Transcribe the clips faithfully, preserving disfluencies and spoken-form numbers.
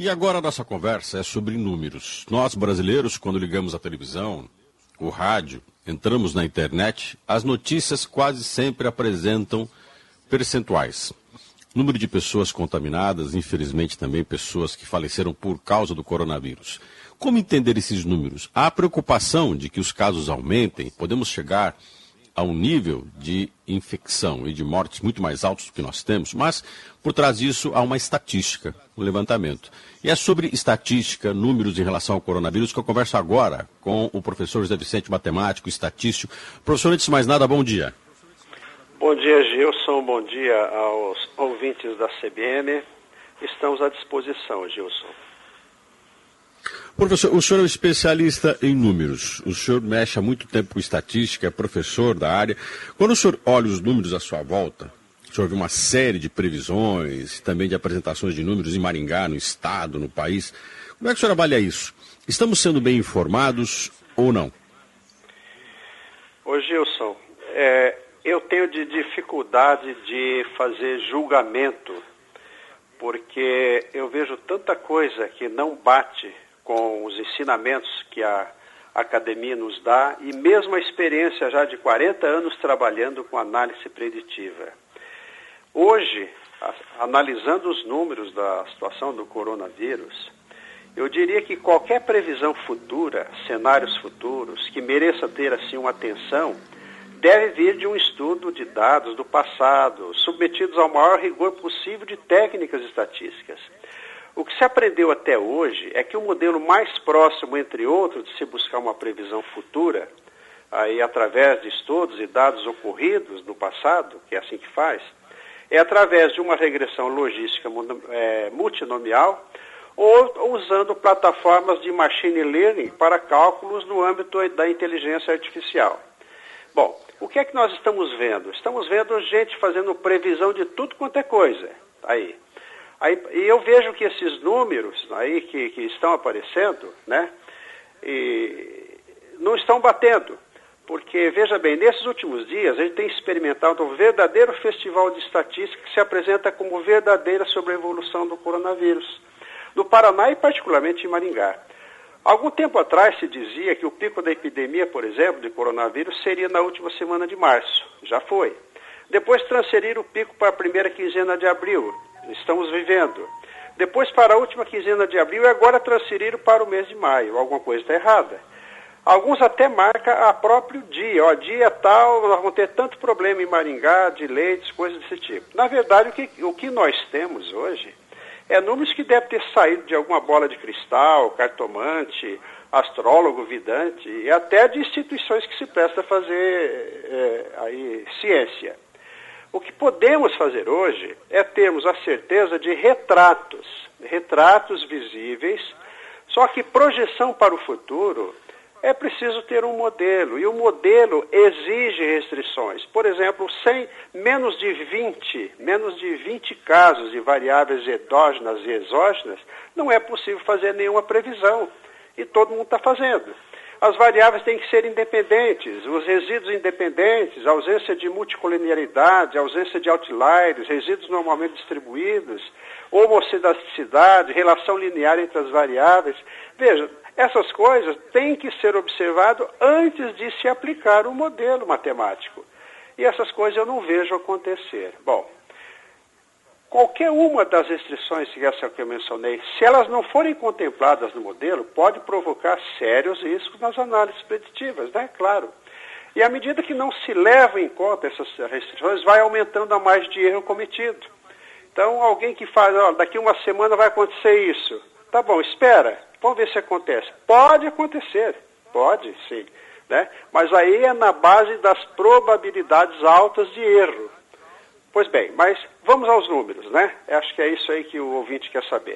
E agora a nossa conversa é sobre números. Nós, brasileiros, quando ligamos a televisão, o rádio, entramos na internet, as notícias quase sempre apresentam percentuais. Número de pessoas contaminadas, infelizmente também pessoas que faleceram por causa do coronavírus. Como entender esses números? Há a preocupação de que os casos aumentem, podemos chegar a um nível de infecção e de mortes muito mais altos do que nós temos, mas por trás disso há uma estatística, um levantamento. E é sobre estatística, números em relação ao coronavírus que eu converso agora com o professor José Vicente, matemático, estatístico. Professor, antes de mais nada, bom dia. Bom dia, Gilson. Bom dia aos ouvintes da C B N. Estamos à disposição, Gilson. Professor, o senhor é um especialista em números. O senhor mexe há muito tempo com estatística, é professor da área. Quando o senhor olha os números à sua volta, o senhor vê uma série de previsões, também de apresentações de números em Maringá, no estado, no país. Como é que o senhor avalia isso? Estamos sendo bem informados ou não? Ô Gilson, é, eu tenho de dificuldade de fazer julgamento, porque eu vejo tanta coisa que não bate com os ensinamentos que a academia nos dá e mesmo a experiência já de quarenta anos trabalhando com análise preditiva. Hoje, a, analisando os números da situação do coronavírus, eu diria que qualquer previsão futura, cenários futuros, que mereça ter assim uma atenção, deve vir de um estudo de dados do passado, submetidos ao maior rigor possível de técnicas estatísticas. O que se aprendeu até hoje é que o modelo mais próximo, entre outros, de se buscar uma previsão futura, aí através de estudos e dados ocorridos no passado, que é assim que faz, é através de uma regressão logística é, multinomial ou usando plataformas de machine learning para cálculos no âmbito da inteligência artificial. Bom, o que é que nós estamos vendo? Estamos vendo gente fazendo previsão de tudo quanto é coisa aí. Aí, e eu vejo que esses números aí que, que estão aparecendo, né, e não estão batendo. Porque, veja bem, nesses últimos dias a gente tem experimentado um verdadeiro festival de estatística que se apresenta como verdadeira sobre a evolução do coronavírus. No Paraná e particularmente em Maringá. Algum tempo atrás se dizia que o pico da epidemia, por exemplo, de coronavírus seria na última semana de março. Já foi. Depois transferiram o pico para a primeira quinzena de abril. Estamos vivendo. Depois para a última quinzena de abril e agora transferiram para o mês de maio. Alguma coisa está errada. Alguns até marcam a próprio dia. Ó, dia tal, nós vamos ter tanto problema em Maringá, de leitos, coisas desse tipo. Na verdade, o que, o que nós temos hoje é números que devem ter saído de alguma bola de cristal, cartomante, astrólogo, vidante, e até de instituições que se prestam a fazer é, aí, ciência. O que podemos fazer hoje é termos a certeza de retratos, retratos visíveis, só que projeção para o futuro é preciso ter um modelo, e o modelo exige restrições. Por exemplo, sem menos de vinte, menos de vinte casos de variáveis endógenas e exógenas, não é possível fazer nenhuma previsão, e todo mundo está fazendo. As variáveis têm que ser independentes, os resíduos independentes, ausência de multicoliniaridade, ausência de outliers, resíduos normalmente distribuídos, homocedaticidade, relação linear entre as variáveis. Veja, essas coisas têm que ser observadas antes de se aplicar o modelo matemático. E essas coisas eu não vejo acontecer. Bom, qualquer uma das restrições que essa que eu mencionei, se elas não forem contempladas no modelo, pode provocar sérios riscos nas análises preditivas, né? Claro. E à medida que não se leva em conta essas restrições, vai aumentando a margem de erro cometido. Então, alguém que faz, ó, daqui uma semana vai acontecer isso. Tá bom, espera, vamos ver se acontece. Pode acontecer, pode, sim, né? Mas aí é na base das probabilidades altas de erro. Pois bem, mas vamos aos números, né? Acho que é isso aí que o ouvinte quer saber.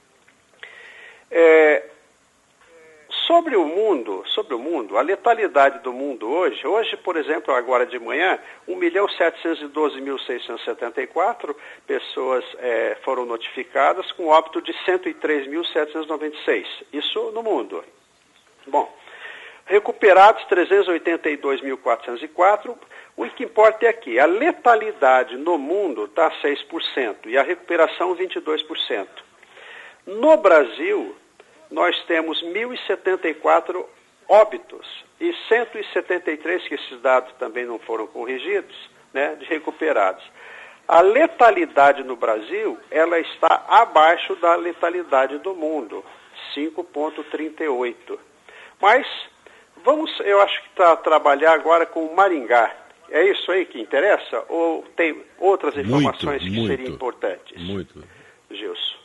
É, sobre o mundo, sobre o mundo, a letalidade do mundo hoje, hoje, por exemplo, agora de manhã, um milhão setecentos e doze mil seiscentos e setenta e quatro pessoas é, foram notificadas com óbito de cento e três mil setecentos e noventa e seis. Isso no mundo. Bom, recuperados trezentos e oitenta e dois mil quatrocentos e quatro. O que importa é aqui, a letalidade no mundo está seis por cento e a recuperação vinte e dois por cento. No Brasil, nós temos mil e setenta e quatro óbitos e cento e setenta e três, que esses dados também não foram corrigidos, né, de recuperados. A letalidade no Brasil, ela está abaixo da letalidade do mundo, cinco vírgula trinta e oito. Mas vamos, eu acho que para trabalhar agora com Maringá. É isso aí que interessa? Ou tem outras informações muito, que muito, seriam importantes? Muito. Gilson.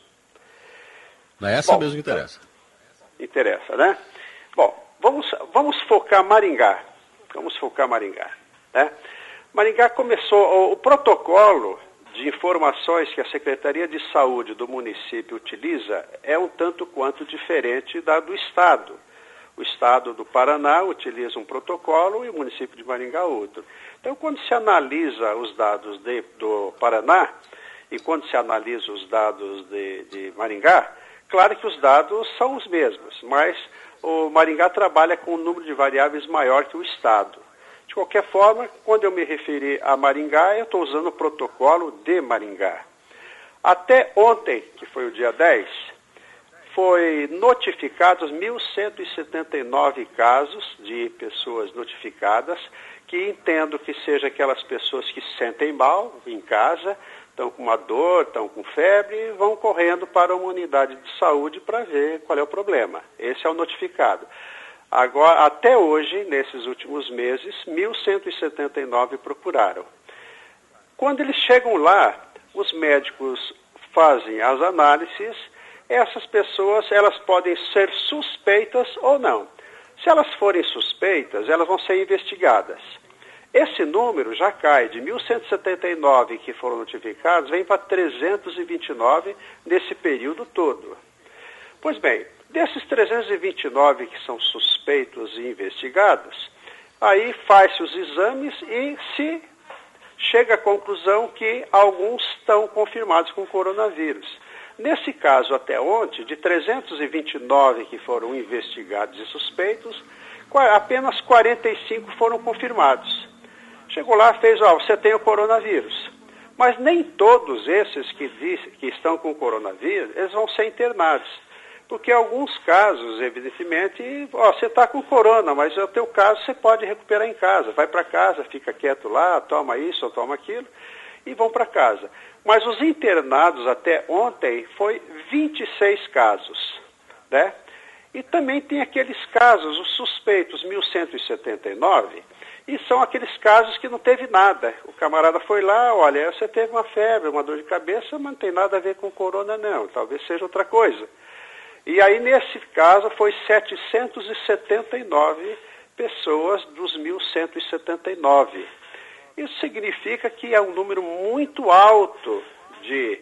É essa Bom, mesmo que interessa. Interessa, né? Bom, vamos, vamos focar Maringá. Vamos focar Maringá, né? Maringá começou, o, o protocolo de informações que a Secretaria de Saúde do município utiliza é um tanto quanto diferente da do Estado. O Estado do Paraná utiliza um protocolo e o município de Maringá outro. Então, quando se analisa os dados de, do Paraná e quando se analisa os dados de, de Maringá, claro que os dados são os mesmos, mas o Maringá trabalha com um número de variáveis maior que o Estado. De qualquer forma, quando eu me referi a Maringá, eu estou usando o protocolo de Maringá. Até ontem, que foi o dia dez, foi notificados mil cento e setenta e nove casos de pessoas notificadas, que entendo que seja aquelas pessoas que se sentem mal em casa, estão com uma dor, estão com febre, e vão correndo para uma unidade de saúde para ver qual é o problema. Esse é o notificado. Agora, até hoje, nesses últimos meses, mil cento e setenta e nove procuraram. Quando eles chegam lá, os médicos fazem as análises. Essas pessoas, elas podem ser suspeitas ou não. Se elas forem suspeitas, elas vão ser investigadas. Esse número já cai de mil cento e setenta e nove que foram notificados, vem para trezentos e vinte e nove nesse período todo. Pois bem, desses trezentos e vinte e nove que são suspeitos e investigados, aí faz-se os exames e se chega à conclusão que alguns estão confirmados com coronavírus. Nesse caso, até ontem, de trezentos e vinte e nove que foram investigados e suspeitos, apenas quarenta e cinco foram confirmados. Chegou lá, fez, ó, você tem o coronavírus. Mas nem todos esses que, diz, que estão com coronavírus, eles vão ser internados. Porque em alguns casos, evidentemente, ó, você está com corona, mas no teu caso você pode recuperar em casa. Vai para casa, fica quieto lá, toma isso ou toma aquilo, e vão para casa. Mas os internados até ontem foi vinte e seis casos, né? E também tem aqueles casos, os suspeitos, mil cento e setenta e nove, e são aqueles casos que não teve nada. O camarada foi lá, olha, você teve uma febre, uma dor de cabeça, mas não tem nada a ver com corona não, talvez seja outra coisa. E aí, nesse caso, foi setecentos e setenta e nove pessoas dos mil cento e setenta e nove. Isso significa que é um número muito alto de,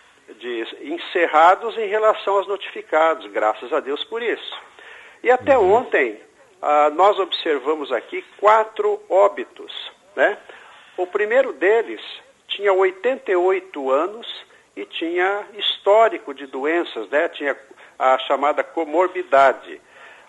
de encerrados em relação aos notificados, graças a Deus por isso. E até ontem, ah, nós observamos aqui quatro óbitos, né? O primeiro deles tinha oitenta e oito anos e tinha histórico de doenças, né? Tinha a chamada comorbidade.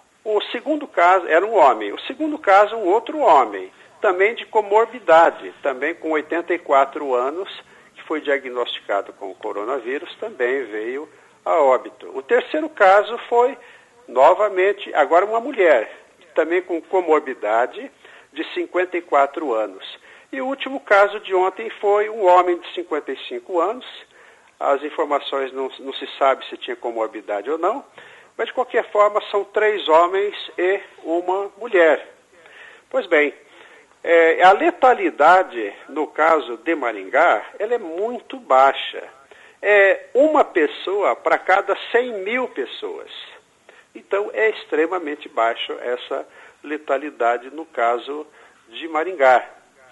O segundo caso era um homem. O segundo caso, um outro homem, também de comorbidade, também com oitenta e quatro anos, que foi diagnosticado com o coronavírus, também veio a óbito. O terceiro caso foi, novamente, agora uma mulher, também com comorbidade, de cinquenta e quatro anos. E o último caso de ontem foi um homem de cinquenta e cinco anos. As informações não, não se sabe se tinha comorbidade ou não, mas de qualquer forma são três homens e uma mulher. Pois bem, é, a letalidade no caso de Maringá, ela é muito baixa. É uma pessoa para cada cem mil pessoas. Então é extremamente baixa essa letalidade no caso de Maringá.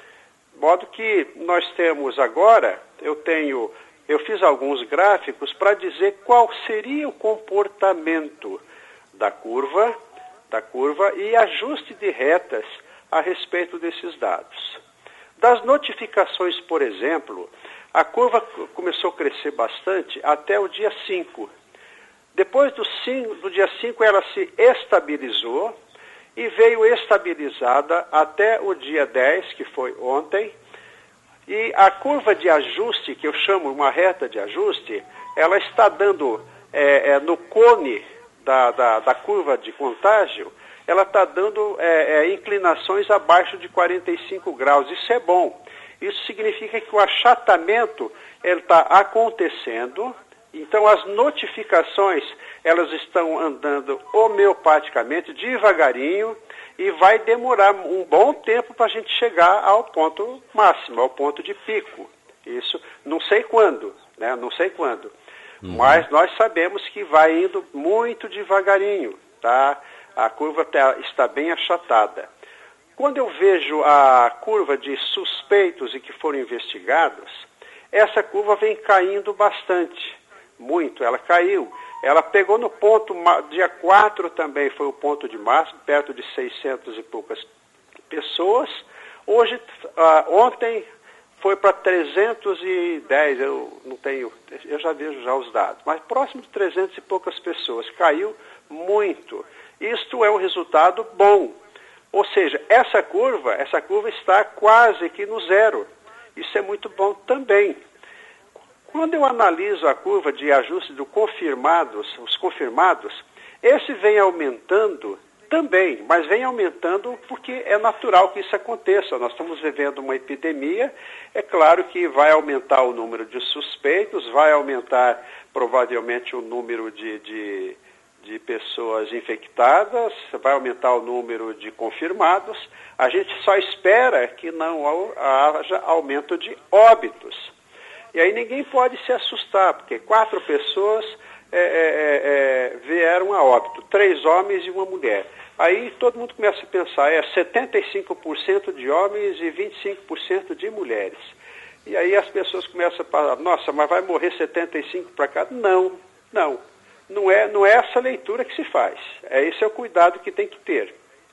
De modo que nós temos agora, eu tenho... Eu fiz alguns gráficos para dizer qual seria o comportamento da curva, da curva e ajuste de retas a respeito desses dados. Das notificações, por exemplo, a curva começou a crescer bastante até o dia cinco. Depois do, cinco, do dia cinco ela se estabilizou e veio estabilizada até o dia dez, que foi ontem. E a curva de ajuste, que eu chamo uma reta de ajuste, ela está dando é, é, no cone da, da, da curva de contágio, ela está dando é, é, inclinações abaixo de quarenta e cinco graus. Isso é bom. Isso significa que o achatamento está acontecendo. Então, as notificações, elas estão andando homeopaticamente, devagarinho, e vai demorar um bom tempo para a gente chegar ao ponto máximo, ao ponto de pico. Isso, não sei quando, né? Não sei quando. Uhum. Mas nós sabemos que vai indo muito devagarinho, tá? A curva tá, está bem achatada. Quando eu vejo a curva de suspeitos e que foram investigados, essa curva vem caindo bastante. Muito, ela caiu. Ela pegou no ponto, dia quatro também foi o ponto de máximo, perto de seiscentas e poucas pessoas. Hoje, uh, ontem foi para trezentos e dez, eu não tenho, eu já vejo já os dados, mas próximo de trezentas e poucas pessoas, caiu muito. Isto é um resultado bom. Ou seja, essa curva, essa curva está quase que no zero. Isso é muito bom também. Quando eu analiso a curva de ajuste do confirmados, os confirmados, esse vem aumentando também, mas vem aumentando porque é natural que isso aconteça. Nós estamos vivendo uma epidemia, é claro que vai aumentar o número de suspeitos, vai aumentar provavelmente o número de, de, de pessoas infectadas, vai aumentar o número de confirmados. A gente só espera que não haja aumento de óbitos. E aí ninguém pode se assustar, porque quatro pessoas é, é, é, vieram a óbito, três homens e uma mulher. Aí todo mundo começa a pensar, é setenta e cinco por cento de homens e vinte e cinco por cento de mulheres. E aí as pessoas começam a falar, nossa, mas vai morrer setenta e cinco por cento para cá? Não, não. Não é, não é essa leitura que se faz. É, esse é o cuidado que tem que ter,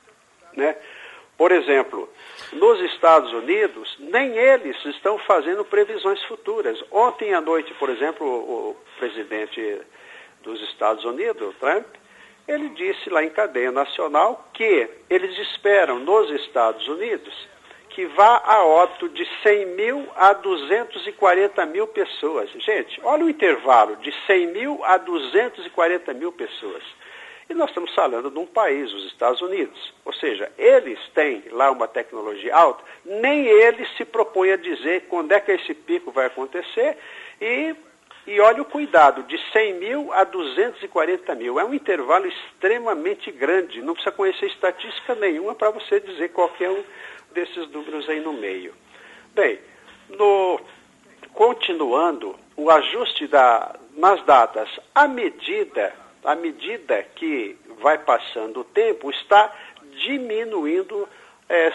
né? Por exemplo, nos Estados Unidos, nem eles estão fazendo previsões futuras. Ontem à noite, por exemplo, o, o presidente dos Estados Unidos, Trump, ele disse lá em cadeia nacional que eles esperam nos Estados Unidos que vá a óbito de cem mil a duzentos e quarenta mil pessoas. Gente, olha o intervalo de cem mil a duzentos e quarenta mil pessoas. E nós estamos falando de um país, os Estados Unidos. Ou seja, eles têm lá uma tecnologia alta, nem eles se propõem a dizer quando é que esse pico vai acontecer. E, e olha o cuidado, de cem mil a duzentos e quarenta mil. É um intervalo extremamente grande. Não precisa conhecer estatística nenhuma para você dizer qualquer um desses números aí no meio. Bem, no, continuando, o ajuste da, nas datas, à medida... à medida que vai passando o tempo, está diminuindo é,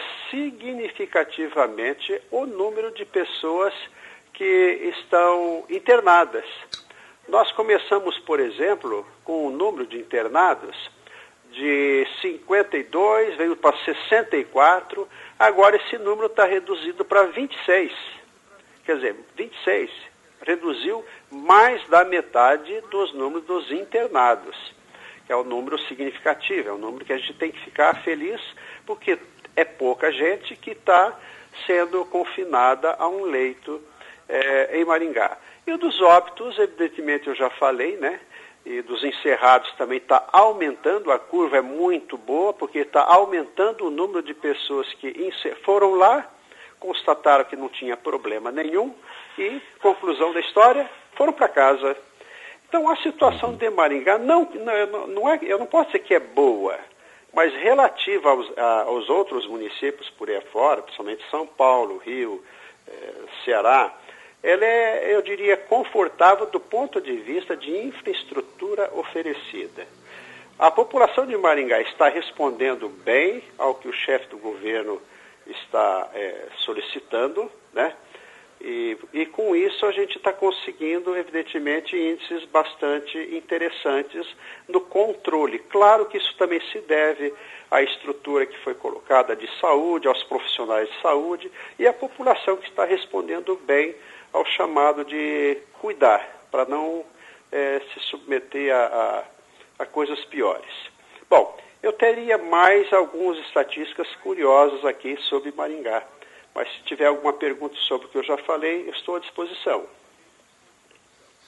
significativamente o número de pessoas que estão internadas. Nós começamos, por exemplo, com o número de internados de cinquenta e dois, veio para sessenta e quatro, agora esse número está reduzido para vinte e seis. Quer dizer, vinte e seis. Reduziu mais da metade dos números dos internados, que é um número significativo, é um número que a gente tem que ficar feliz, porque é pouca gente que está sendo confinada a um leito é, em Maringá. E o dos óbitos, evidentemente, eu já falei, né? E dos encerrados também está aumentando, a curva é muito boa, porque está aumentando o número de pessoas que foram lá, constataram que não tinha problema nenhum, e, conclusão da história, foram para casa. Então, a situação de Maringá, não, não, não é, eu não posso dizer que é boa, mas relativa aos, a, aos outros municípios por aí fora, principalmente São Paulo, Rio, eh, Ceará, ela é, eu diria, confortável do ponto de vista de infraestrutura oferecida. A população de Maringá está respondendo bem ao que o chefe do governo está é, solicitando, né? E, e com isso a gente está conseguindo, evidentemente, índices bastante interessantes no controle. Claro que isso também se deve à estrutura que foi colocada de saúde, aos profissionais de saúde e à população que está respondendo bem ao chamado de cuidar, para não é, se submeter a, a, a coisas piores. Bom, eu teria mais algumas estatísticas curiosas aqui sobre Maringá. Mas se tiver alguma pergunta sobre o que eu já falei, eu estou à disposição.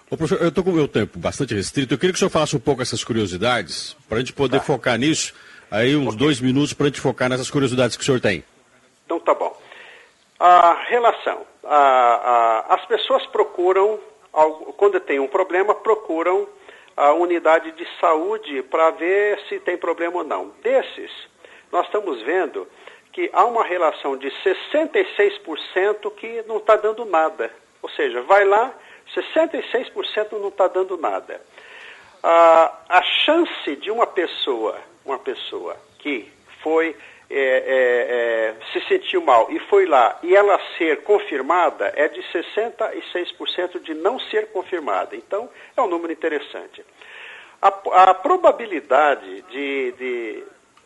Ô, professor, eu estou com o meu tempo bastante restrito. Eu queria que o senhor falasse um pouco essas curiosidades, para a gente poder tá. focar nisso. Aí uns okay. dois minutos para a gente focar nessas curiosidades que o senhor tem. Então tá bom. A relação. A, a, as pessoas procuram, quando tem um problema, procuram a unidade de saúde para ver se tem problema ou não. Desses, nós estamos vendo que há uma relação de sessenta e seis por cento que não está dando nada. Ou seja, vai lá, sessenta e seis por cento não está dando nada. Ah, a chance de uma pessoa, uma pessoa que foi, é, é, é, se sentiu mal e foi lá e ela ser confirmada é de sessenta e seis por cento de não ser confirmada. Então, é um número interessante. A, a probabilidade de, de,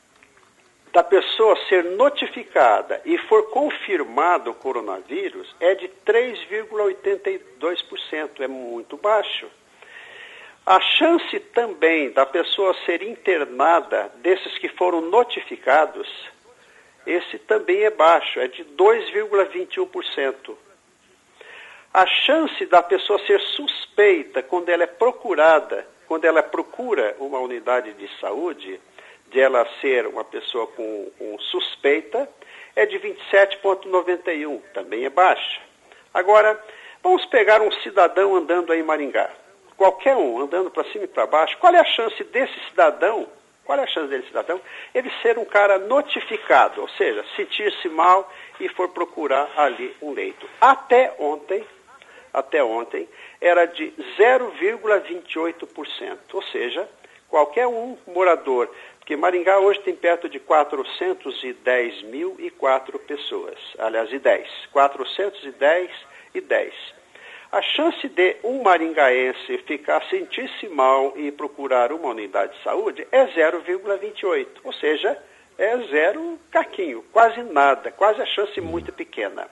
da pessoa ser notificada e for confirmado o coronavírus é de três vírgula oitenta e dois por cento, é muito baixo. A chance também da pessoa ser internada, desses que foram notificados, esse também é baixo, é de dois vírgula vinte e um por cento. A chance da pessoa ser suspeita quando ela é procurada, quando ela procura uma unidade de saúde, de ela ser uma pessoa com, com suspeita, é de vinte e sete vírgula noventa e um, também é baixa. Agora, vamos pegar um cidadão andando aí em Maringá. Qualquer um andando para cima e para baixo, qual é a chance desse cidadão, qual é a chance desse cidadão, ele ser um cara notificado, ou seja, sentir-se mal e for procurar ali um leito. Até ontem, até ontem, era de zero vírgula vinte e oito por cento, ou seja, qualquer um morador, porque Maringá hoje tem perto de quatrocentos e dez mil e quatro pessoas, aliás, e dez, quatrocentos e dez e dez. A chance de um maringaense ficar, sentir-se mal e procurar uma unidade de saúde é zero vírgula vinte e oito, ou seja, é zero caquinho, quase nada, quase a chance muito pequena.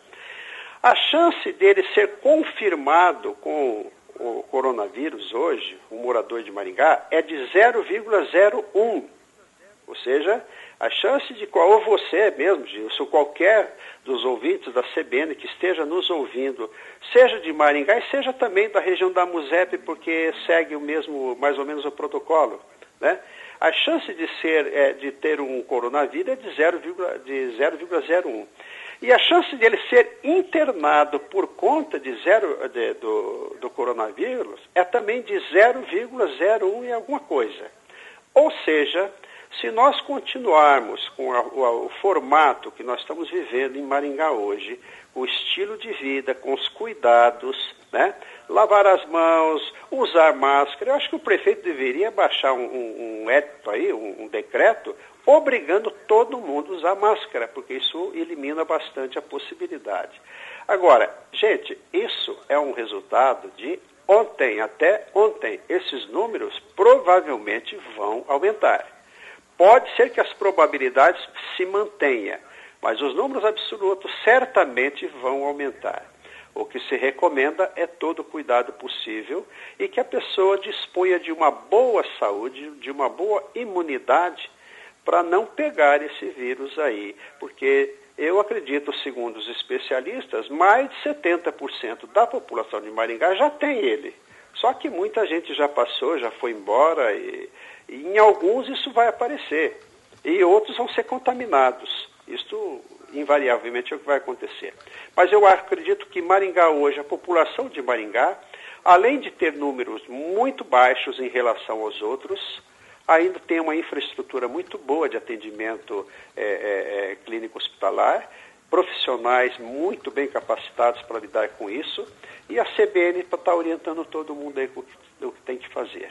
A chance dele ser confirmado com o coronavírus hoje, um morador de Maringá, é de zero vírgula zero um, ou seja, a chance de qual, ou você mesmo, Gilson, qualquer dos ouvintes da C B N que esteja nos ouvindo, seja de Maringá e seja também da região da MUSEP, porque segue o mesmo, mais ou menos o protocolo, né? A chance de ser, é, de ter um coronavírus é de zero vírgula zero um. E a chance de ele ser internado por conta de zero, de, do, do coronavírus é também de zero vírgula zero um e alguma coisa. Ou seja, se nós continuarmos com a, o, o formato que nós estamos vivendo em Maringá hoje, o estilo de vida, com os cuidados, né? Lavar as mãos, usar máscara, eu acho que o prefeito deveria baixar um, um, um edito aí, um, um decreto, obrigando todo mundo a usar máscara, porque isso elimina bastante a possibilidade. Agora, gente, isso é um resultado de ontem, até ontem. Esses números provavelmente vão aumentar. Pode ser que as probabilidades se mantenham, mas os números absolutos certamente vão aumentar. O que se recomenda é todo o cuidado possível e que a pessoa disponha de uma boa saúde, de uma boa imunidade para não pegar esse vírus aí. Porque eu acredito, segundo os especialistas, mais de setenta por cento da população de Maringá já tem ele. Só que muita gente já passou, já foi embora e, e em alguns isso vai aparecer. E outros vão ser contaminados. Isto, invariavelmente, é o que vai acontecer. Mas eu acredito que Maringá hoje, a população de Maringá, além de ter números muito baixos em relação aos outros, ainda tem uma infraestrutura muito boa de atendimento é, é, é, clínico hospitalar, profissionais muito bem capacitados para lidar com isso, e a C B N está orientando todo mundo aí com o que tem que fazer.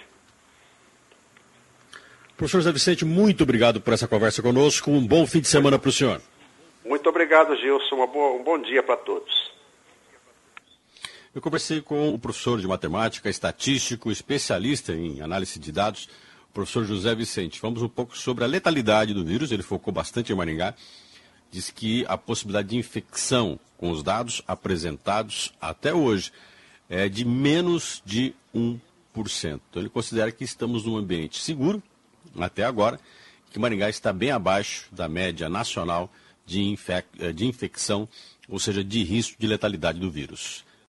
Professor José Vicente, muito obrigado por essa conversa conosco. Um bom fim de semana para o senhor. Muito obrigado, Gilson. Uma boa, um bom dia para todos. Eu conversei com o professor de matemática, estatístico, especialista em análise de dados, o professor José Vicente. Falamos um pouco sobre a letalidade do vírus, ele focou bastante em Maringá. Diz que a possibilidade de infecção com os dados apresentados até hoje é de menos de um por cento. Então ele considera que estamos num ambiente seguro, até agora, que Maringá está bem abaixo da média nacional de, infec- de infecção, ou seja, de risco de letalidade do vírus.